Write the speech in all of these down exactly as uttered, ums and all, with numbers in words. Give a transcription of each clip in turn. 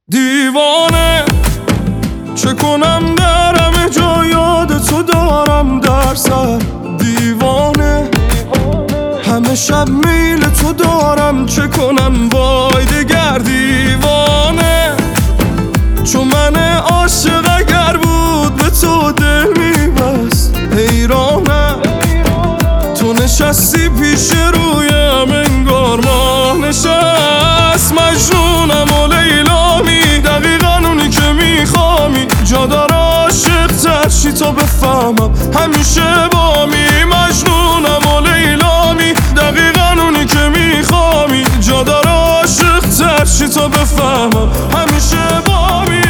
دیوانه چه کنم در همه جا یاد تو دارم در سر. دیوانه همه شب میل تو دارم چه کنم وای دگر. دیوانه چون من عاشق اگر بود به تو دل میبست. حیرانم تو نشستی پیش رویم انگار ماه نشست. مجنونم و لیلامی دقیقا اونی که میخوامی. جا داره عاشق ترشی تا بفهمم همیشه بامی. مجنونم و لیلامی دقیقا اونی که میخوامی. جا داره عاشق ترشی تا بفهمم همیشه بامی.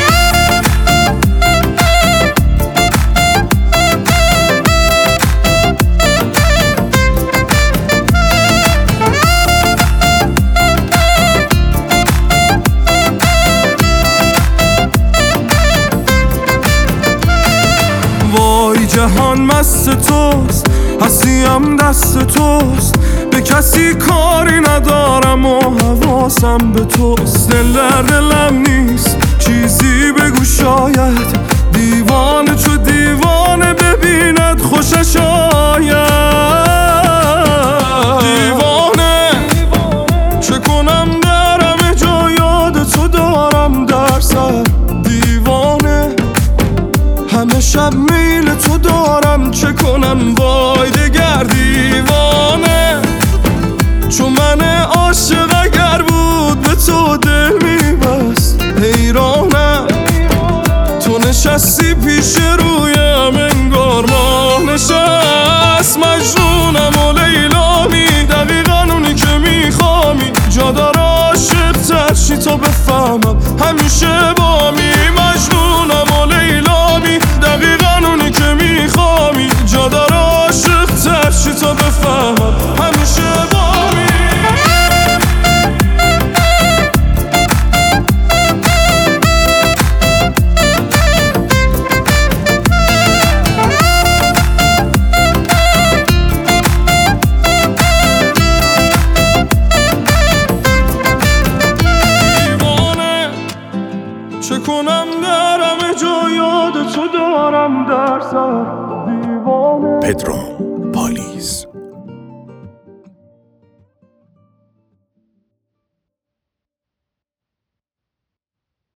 وای جهان مست توست هستیم دست توست. به کسی کاری ندارم و حواسم به توست. دل در دلم نیست چیزی بگو شاید. دیوانه چو دیوانه ببیند خوشش آید. دیوانه چه کنم در همه جا یاد تو دارم در سر. دیوانه همه شب میل تو دارم چه کنم وای دگر. دیوانه چون من عاشق اگر بود به تو دل میبست. حیرانم تو نشستی پیش رویم انگار ماه نشست. مجنونم و لیلامی دقیقا اونی که میخوامی. جا داره عاشق ترشی تا بفهمم همیشه بامی. مجنونم و لیلامی دقیقا اونی که میخوامی. جا داره عاشق ترشی تا بفهمم همیشه بامی. چه کنم در همه جا یاد تو دارم در سر. دیوانه پدرام پالیز